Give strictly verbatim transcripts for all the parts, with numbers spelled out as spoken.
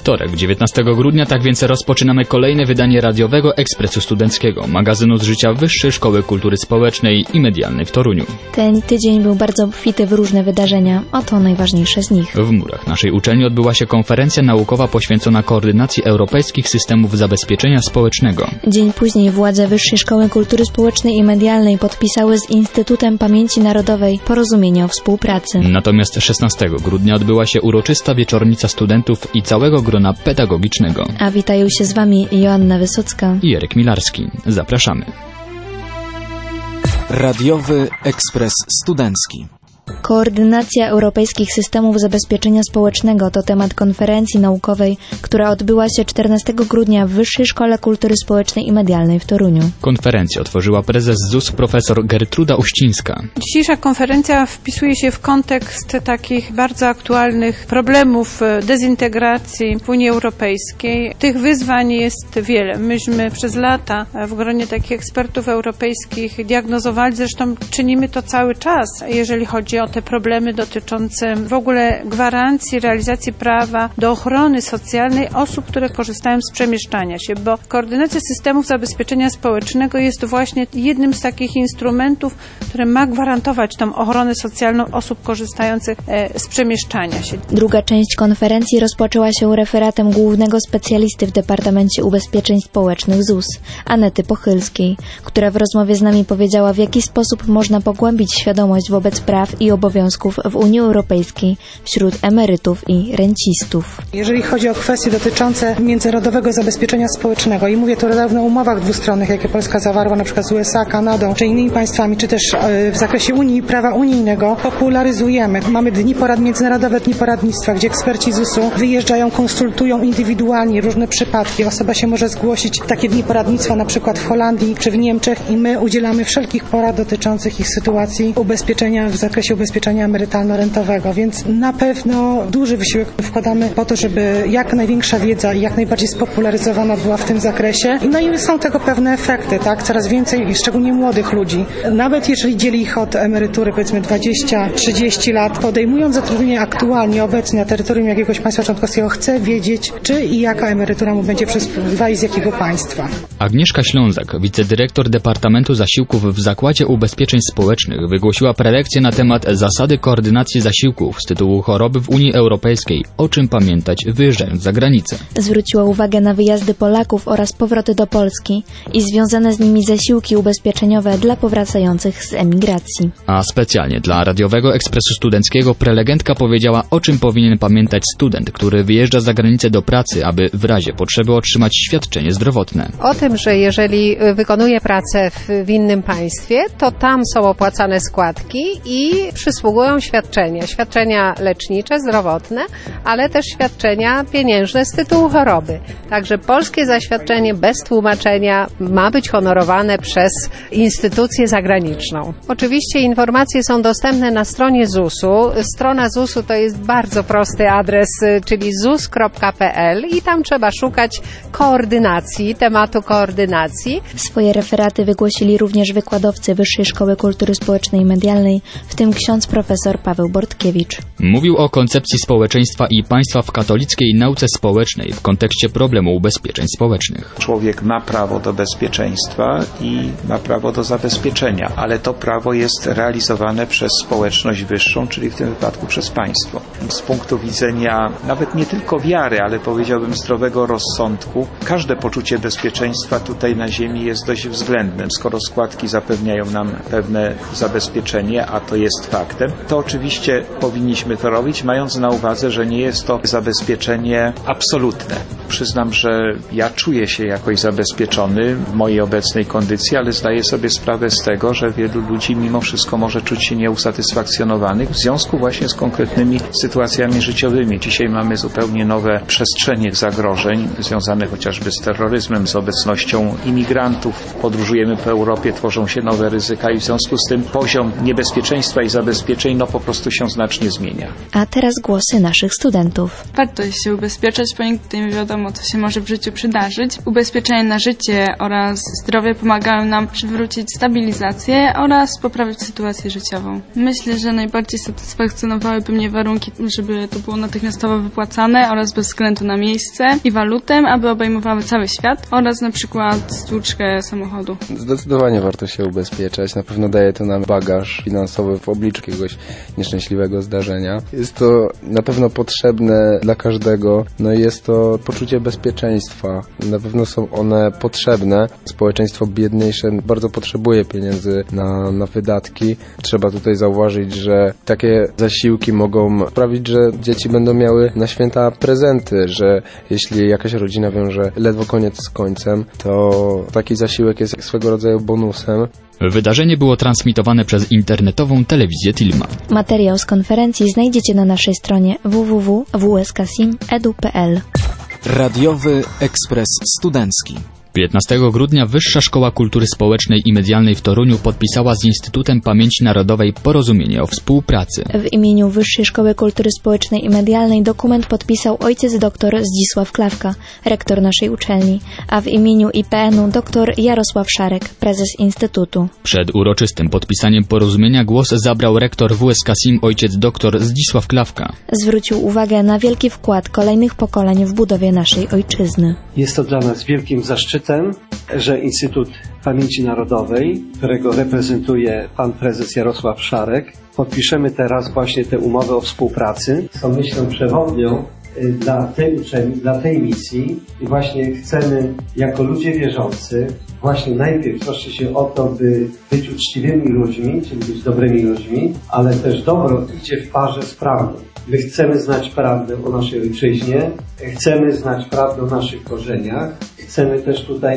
Wtorek, dziewiętnastego grudnia, tak więc rozpoczynamy kolejne wydanie radiowego Ekspresu Studenckiego, magazynu z życia Wyższej Szkoły Kultury Społecznej i Medialnej w Toruniu. Ten tydzień był bardzo obfity w różne wydarzenia, oto najważniejsze z nich. W murach naszej uczelni odbyła się konferencja naukowa poświęcona koordynacji europejskich systemów zabezpieczenia społecznego. Dzień później władze Wyższej Szkoły Kultury Społecznej i Medialnej podpisały z Instytutem Pamięci Narodowej porozumienie o współpracy. Natomiast szesnastego grudnia odbyła się uroczysta wieczornica studentów i całego grona pedagogicznego. A witają się z Wami Joanna Wysocka i Jarek Milarski. Zapraszamy. Radiowy Ekspres Studencki. Koordynacja europejskich systemów zabezpieczenia społecznego to temat konferencji naukowej, która odbyła się czternastego grudnia w Wyższej Szkole Kultury Społecznej i Medialnej w Toruniu. Konferencję otworzyła prezes Z U S profesor Gertruda Uścińska. Dzisiejsza konferencja wpisuje się w kontekst takich bardzo aktualnych problemów dezintegracji w Unii Europejskiej. Tych wyzwań jest wiele. Myśmy przez lata w gronie takich ekspertów europejskich diagnozowali, zresztą czynimy to cały czas, jeżeli chodzi o te problemy dotyczące w ogóle gwarancji realizacji prawa do ochrony socjalnej osób, które korzystają z przemieszczania się, bo koordynacja systemów zabezpieczenia społecznego jest właśnie jednym z takich instrumentów, które ma gwarantować tą ochronę socjalną osób korzystających z przemieszczania się. Druga część konferencji rozpoczęła się referatem głównego specjalisty w Departamencie Ubezpieczeń Społecznych Z U S, Anety Pochylskiej, która w rozmowie z nami powiedziała, w jaki sposób można pogłębić świadomość wobec praw i obowiązków w Unii Europejskiej wśród emerytów i rencistów. Jeżeli chodzi o kwestie dotyczące międzynarodowego zabezpieczenia społecznego i mówię tu zarówno o umowach dwustronnych, jakie Polska zawarła na przykład z U S A, Kanadą czy innymi państwami, czy też w zakresie Unii prawa unijnego, popularyzujemy. Mamy dni porad, międzynarodowe dni poradnictwa, gdzie eksperci Z U S u wyjeżdżają, konsultują indywidualnie różne przypadki. Osoba się może zgłosić w takie dni poradnictwa na przykład w Holandii czy w Niemczech i my udzielamy wszelkich porad dotyczących ich sytuacji ubezpieczenia w zakresie ubezpieczenia emerytalno-rentowego, więc na pewno duży wysiłek wkładamy po to, żeby jak największa wiedza i jak najbardziej spopularyzowana była w tym zakresie. No i są tego pewne efekty, tak? Coraz więcej, szczególnie młodych ludzi, nawet jeżeli dzieli ich od emerytury powiedzmy dwadzieścia trzydzieści lat, podejmując zatrudnienie aktualnie, obecnie na terytorium jakiegoś państwa członkowskiego, chce wiedzieć, czy i jaka emerytura mu będzie przysługiwała i z jakiego państwa. Agnieszka Ślązak, wicedyrektor Departamentu Zasiłków w Zakładzie Ubezpieczeń Społecznych, wygłosiła prelekcję na temat zasady koordynacji zasiłków z tytułu choroby w Unii Europejskiej, o czym pamiętać wyjeżdżając za granicę. Zwróciła uwagę na wyjazdy Polaków oraz powroty do Polski i związane z nimi zasiłki ubezpieczeniowe dla powracających z emigracji. A specjalnie dla Radiowego Ekspresu Studenckiego prelegentka powiedziała, o czym powinien pamiętać student, który wyjeżdża za granicę do pracy, aby w razie potrzeby otrzymać świadczenie zdrowotne. O tym, że jeżeli wykonuje pracę w, w innym państwie, to tam są opłacane składki i przysługują świadczenia. Świadczenia lecznicze, zdrowotne, ale też świadczenia pieniężne z tytułu choroby. Także polskie zaświadczenie bez tłumaczenia ma być honorowane przez instytucję zagraniczną. Oczywiście informacje są dostępne na stronie Z U S u. Strona Z U S u to jest bardzo prosty adres, czyli zus kropka pe el i tam trzeba szukać koordynacji, tematu koordynacji. Swoje referaty wygłosili również wykładowcy Wyższej Szkoły Kultury Społecznej i Medialnej, w tym ksiądz profesor Paweł Bortkiewicz. Mówił o koncepcji społeczeństwa i państwa w katolickiej nauce społecznej w kontekście problemu ubezpieczeń społecznych. Człowiek ma prawo do bezpieczeństwa i ma prawo do zabezpieczenia, ale to prawo jest realizowane przez społeczność wyższą, czyli w tym wypadku przez państwo. Z punktu widzenia nawet nie tylko wiary, ale powiedziałbym zdrowego rozsądku, każde poczucie bezpieczeństwa tutaj na ziemi jest dość względnym. Skoro składki zapewniają nam pewne zabezpieczenie, a to jest faktem, to oczywiście powinniśmy to robić, mając na uwadze, że nie jest to zabezpieczenie absolutne. Przyznam, że ja czuję się jakoś zabezpieczony w mojej obecnej kondycji, ale zdaję sobie sprawę z tego, że wielu ludzi mimo wszystko może czuć się nieusatysfakcjonowanych w związku właśnie z konkretnymi sytuacjami życiowymi. Dzisiaj mamy zupełnie nowe przestrzenie zagrożeń związane chociażby z terroryzmem, z obecnością imigrantów. Podróżujemy po Europie, tworzą się nowe ryzyka i w związku z tym poziom niebezpieczeństwa i zabezpieczeń no po prostu się znacznie zmienia. A teraz głosy naszych studentów. Warto się ubezpieczać, bo nigdy nie wiadomo, wiadomo, co się może w życiu przydarzyć. Ubezpieczenia na życie oraz zdrowie pomagają nam przywrócić stabilizację oraz poprawić sytuację życiową. Myślę, że najbardziej satysfakcjonowałyby mnie warunki, żeby to było natychmiastowo wypłacane oraz bez względu na miejsce i walutę, aby obejmowały cały świat oraz na przykład stłuczkę samochodu. Zdecydowanie warto się ubezpieczać. Na pewno daje to nam bagaż finansowy w obliczu jakiegoś nieszczęśliwego zdarzenia. Jest to na pewno potrzebne dla każdego. No i jest to poczucie bezpieczeństwa. Na pewno są one potrzebne. Społeczeństwo biedniejsze bardzo potrzebuje pieniędzy na, na wydatki. Trzeba tutaj zauważyć, że takie zasiłki mogą sprawić, że dzieci będą miały na święta prezenty, że jeśli jakaś rodzina wiąże ledwo koniec z końcem, to taki zasiłek jest swego rodzaju bonusem. Wydarzenie było transmitowane przez internetową telewizję Tilma. Materiał z konferencji znajdziecie na naszej stronie w w w kropka w s k sim kropka e d u kropka p l. Radiowy Ekspres Studencki. piętnastego grudnia Wyższa Szkoła Kultury Społecznej i Medialnej w Toruniu podpisała z Instytutem Pamięci Narodowej porozumienie o współpracy. W imieniu Wyższej Szkoły Kultury Społecznej i Medialnej dokument podpisał ojciec dr Zdzisław Klawka, rektor naszej uczelni, a w imieniu I P N u dr Jarosław Szarek, prezes Instytutu. Przed uroczystym podpisaniem porozumienia głos zabrał rektor W S K S I M ojciec dr Zdzisław Klawka. Zwrócił uwagę na wielki wkład kolejnych pokoleń w budowie naszej ojczyzny. Jest to dla nas wielkim zaszczytem, że Instytut Pamięci Narodowej, którego reprezentuje pan prezes Jarosław Szarek, podpiszemy teraz właśnie tę umowę o współpracy. Są myślą przewodnią dla tej uczelni, dla tej misji i właśnie chcemy jako ludzie wierzący właśnie najpierw troszczyć się o to, by być uczciwymi ludźmi, czyli być dobrymi ludźmi, ale też dobro idzie w parze z prawdą. My chcemy znać prawdę o naszej ojczyźnie, chcemy znać prawdę o naszych korzeniach, chcemy też tutaj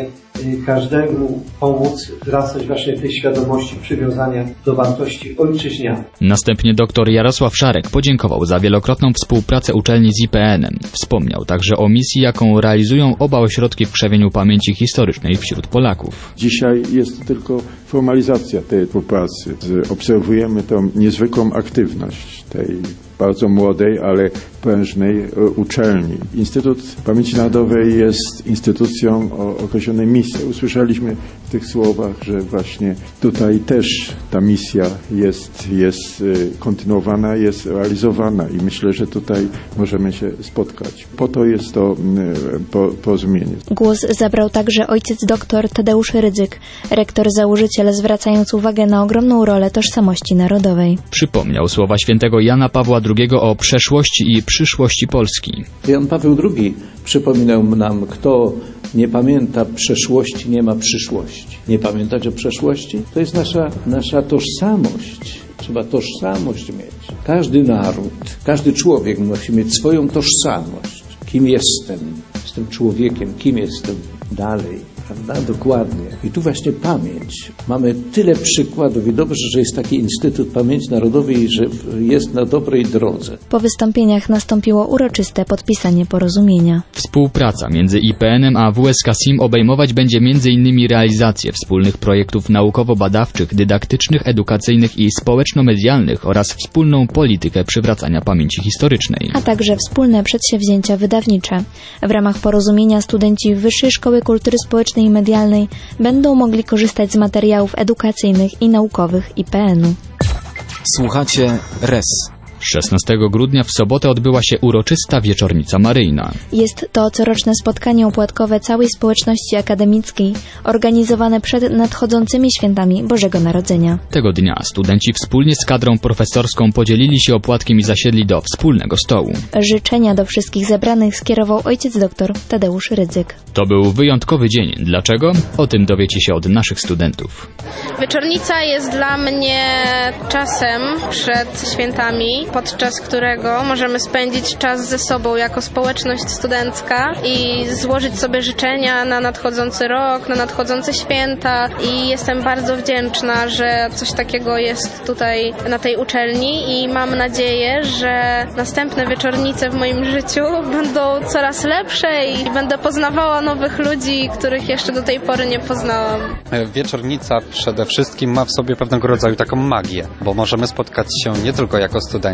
każdemu pomóc wzrastać właśnie w tej świadomości przywiązania do wartości ojczyźnianych. Następnie dr Jarosław Szarek podziękował za wielokrotną współpracę uczelni z I P N em. Wspomniał także o misji, jaką realizują oba ośrodki w krzewieniu pamięci historycznej wśród Polaków. Dzisiaj jest tylko formalizacja tej współpracy. Obserwujemy tą niezwykłą aktywność tej bardzo młodej, ale prężnej uczelni. Instytut Pamięci Narodowej jest instytucją o określonej misji. Usłyszeliśmy w tych słowach, że właśnie tutaj też ta misja jest, jest kontynuowana, jest realizowana i myślę, że tutaj możemy się spotkać. Po to jest to porozumienie. Głos zabrał także ojciec dr Tadeusz Rydzyk, rektor założyciel, zwracając uwagę na ogromną rolę tożsamości narodowej. Przypomniał słowa świętego Jana Pawła drugiego o przeszłości i przyszłości Polski. Jan Paweł drugi przypominał nam, kto nie pamięta przeszłości, nie ma przyszłości. Nie pamiętać o przeszłości? To jest nasza, nasza tożsamość. Trzeba tożsamość mieć. Każdy naród, każdy człowiek musi mieć swoją tożsamość. Kim jestem? Jestem człowiekiem. Kim jestem dalej? Prawda? Dokładnie. I tu właśnie pamięć. Mamy tyle przykładów i dobrze, że jest taki Instytut Pamięci Narodowej i że jest na dobrej drodze. Po wystąpieniach nastąpiło uroczyste podpisanie porozumienia. Współpraca między I P N em a W S K S I M obejmować będzie między innymi realizację wspólnych projektów naukowo-badawczych, dydaktycznych, edukacyjnych i społeczno-medialnych oraz wspólną politykę przywracania pamięci historycznej. A także wspólne przedsięwzięcia wydawnicze. W ramach porozumienia studenci Wyższej Szkoły Kultury Społecznej i Medialnej będą mogli korzystać z materiałów edukacyjnych i naukowych I P N u. Słuchacie R E S. szesnastego grudnia w sobotę odbyła się uroczysta wieczornica maryjna. Jest to coroczne spotkanie opłatkowe całej społeczności akademickiej, organizowane przed nadchodzącymi świętami Bożego Narodzenia. Tego dnia studenci wspólnie z kadrą profesorską podzielili się opłatkiem i zasiedli do wspólnego stołu. Życzenia do wszystkich zebranych skierował ojciec dr Tadeusz Rydzyk. To był wyjątkowy dzień. Dlaczego? O tym dowiecie się od naszych studentów. Wieczornica jest dla mnie czasem przed świętami, podczas którego możemy spędzić czas ze sobą jako społeczność studencka i złożyć sobie życzenia na nadchodzący rok, na nadchodzące święta i jestem bardzo wdzięczna, że coś takiego jest tutaj na tej uczelni i mam nadzieję, że następne wieczornice w moim życiu będą coraz lepsze i będę poznawała nowych ludzi, których jeszcze do tej pory nie poznałam. Wieczornica przede wszystkim ma w sobie pewnego rodzaju taką magię, bo możemy spotkać się nie tylko jako studenci,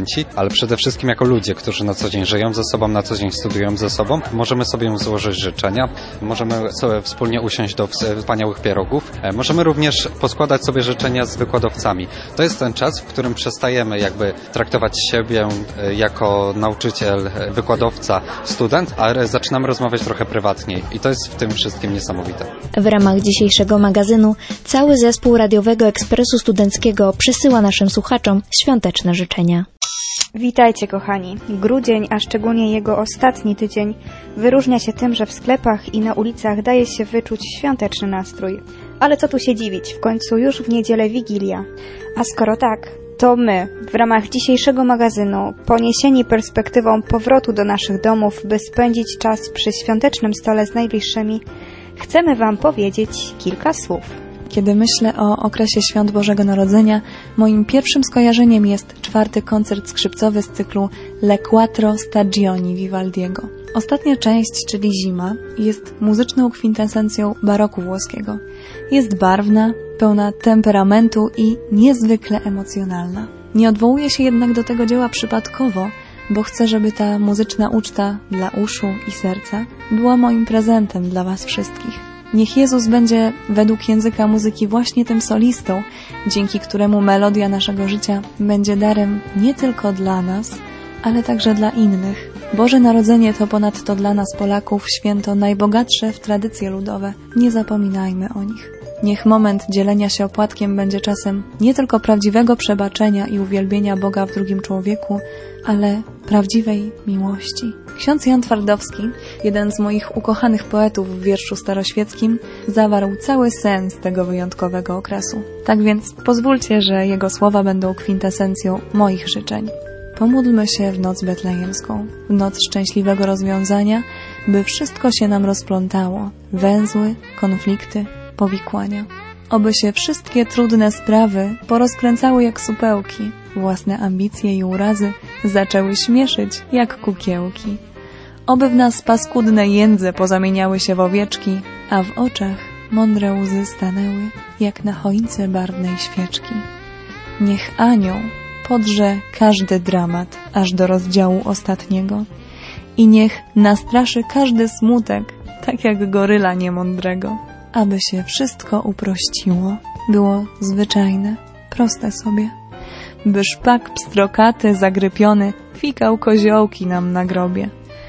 studenci, ale przede wszystkim jako ludzie, którzy na co dzień żyją ze sobą, na co dzień studiują ze sobą. Możemy sobie złożyć życzenia, możemy sobie wspólnie usiąść do wspaniałych pierogów, możemy również poskładać sobie życzenia z wykładowcami. To jest ten czas, w którym przestajemy jakby traktować siebie jako nauczyciel, wykładowca, student, ale zaczynamy rozmawiać trochę prywatniej i to jest w tym wszystkim niesamowite. W ramach dzisiejszego magazynu cały zespół Radiowego Ekspresu Studenckiego przysyła naszym słuchaczom świąteczne życzenia. Witajcie kochani. Grudzień, a szczególnie jego ostatni tydzień, wyróżnia się tym, że w sklepach i na ulicach daje się wyczuć świąteczny nastrój. Ale co tu się dziwić, w końcu już w niedzielę Wigilia. A skoro tak, to my, w ramach dzisiejszego magazynu, poniesieni perspektywą powrotu do naszych domów, by spędzić czas przy świątecznym stole z najbliższymi, chcemy Wam powiedzieć kilka słów. Kiedy myślę o okresie Świąt Bożego Narodzenia, moim pierwszym skojarzeniem jest czwarty koncert skrzypcowy z cyklu Le Quattro Stagioni Vivaldiego. Ostatnia część, czyli Zima, jest muzyczną kwintesencją baroku włoskiego. Jest barwna, pełna temperamentu i niezwykle emocjonalna. Nie odwołuję się jednak do tego dzieła przypadkowo, bo chcę, żeby ta muzyczna uczta dla uszu i serca była moim prezentem dla Was wszystkich. Niech Jezus będzie według języka muzyki właśnie tym solistą, dzięki któremu melodia naszego życia będzie darem nie tylko dla nas, ale także dla innych. Boże Narodzenie to ponadto dla nas Polaków święto najbogatsze w tradycje ludowe. Nie zapominajmy o nich. Niech moment dzielenia się opłatkiem będzie czasem nie tylko prawdziwego przebaczenia i uwielbienia Boga w drugim człowieku, ale prawdziwej miłości. Ksiądz Jan Twardowski, jeden z moich ukochanych poetów w wierszu staroświeckim, zawarł cały sens tego wyjątkowego okresu. Tak więc pozwólcie, że jego słowa będą kwintesencją moich życzeń. Pomódlmy się w noc betlejemską, w noc szczęśliwego rozwiązania, by wszystko się nam rozplątało, węzły, konflikty, powikłania. Oby się wszystkie trudne sprawy porozkręcały jak supełki, własne ambicje i urazy zaczęły śmieszyć jak kukiełki. Oby w nas paskudne jędze pozamieniały się w owieczki, a w oczach mądre łzy stanęły jak na choince barwnej świeczki. Niech anioł podrze każdy dramat aż do rozdziału ostatniego i niech nastraszy każdy smutek, tak jak goryla niemądrego, aby się wszystko uprościło, było zwyczajne, proste sobie, by szpak pstrokaty zagrypiony fikał koziołki nam na grobie,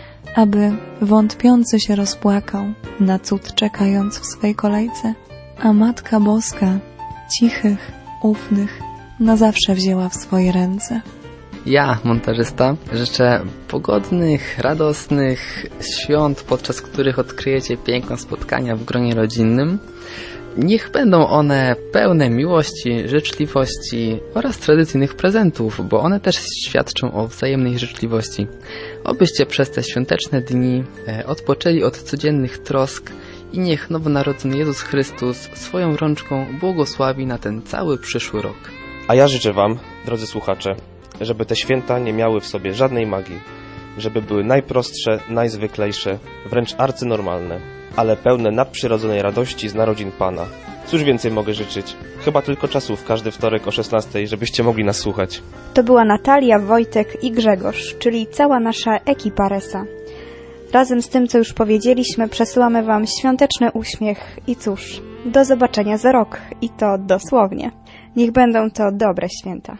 aby wątpiący się rozpłakał, na cud czekając w swej kolejce, a Matka Boska cichych, ufnych na zawsze wzięła w swoje ręce. Ja, montażysta, życzę pogodnych, radosnych świąt, podczas których odkryjecie piękno spotkania w gronie rodzinnym. Niech będą one pełne miłości, życzliwości oraz tradycyjnych prezentów, bo one też świadczą o wzajemnej życzliwości. Obyście przez te świąteczne dni odpoczęli od codziennych trosk i niech nowonarodzony Jezus Chrystus swoją rączką błogosławi na ten cały przyszły rok. A ja życzę Wam, drodzy słuchacze, żeby te święta nie miały w sobie żadnej magii, żeby były najprostsze, najzwyklejsze, wręcz arcynormalne, ale pełne nadprzyrodzonej radości z narodzin Pana. Cóż więcej mogę życzyć? Chyba tylko czasów każdy wtorek o szesnastej, żebyście mogli nas słuchać. To była Natalia, Wojtek i Grzegorz, czyli cała nasza ekipa Resa. Razem z tym, co już powiedzieliśmy, przesyłamy Wam świąteczny uśmiech i cóż, do zobaczenia za rok i to dosłownie. Niech będą to dobre święta.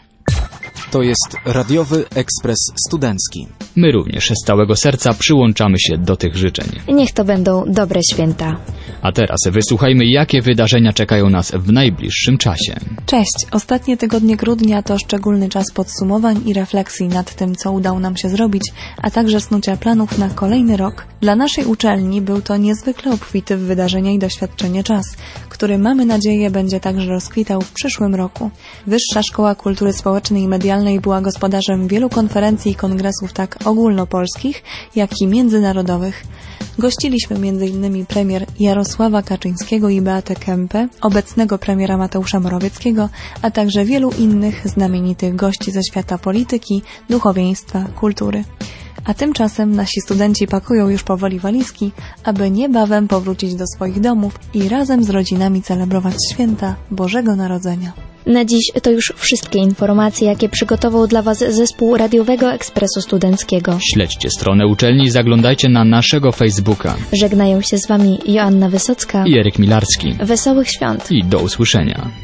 To jest Radiowy Ekspres Studencki. My również z całego serca przyłączamy się do tych życzeń. Niech to będą dobre święta. A teraz wysłuchajmy, jakie wydarzenia czekają nas w najbliższym czasie. Cześć! Ostatnie tygodnie grudnia to szczególny czas podsumowań i refleksji nad tym, co udało nam się zrobić, a także snucia planów na kolejny rok. Dla naszej uczelni był to niezwykle obfity w wydarzenia i doświadczenie czas, który mamy nadzieję będzie także rozkwitał w przyszłym roku. Wyższa Szkoła Kultury Społecznej i Medialnej była gospodarzem wielu konferencji i kongresów tak ogólnopolskich, jak i międzynarodowych. Gościliśmy między innymi premier Jarosława Kaczyńskiego i Beatę Kempę, obecnego premiera Mateusza Morawieckiego, a także wielu innych znamienitych gości ze świata polityki, duchowieństwa, kultury. A tymczasem nasi studenci pakują już powoli walizki, aby niebawem powrócić do swoich domów i razem z rodzinami celebrować święta Bożego Narodzenia. Na dziś to już wszystkie informacje, jakie przygotował dla Was zespół Radiowego Ekspresu Studenckiego. Śledźcie stronę uczelni i zaglądajcie na naszego Facebooka. Żegnają się z Wami Joanna Wysocka i Eryk Milarski. Wesołych świąt I do usłyszenia.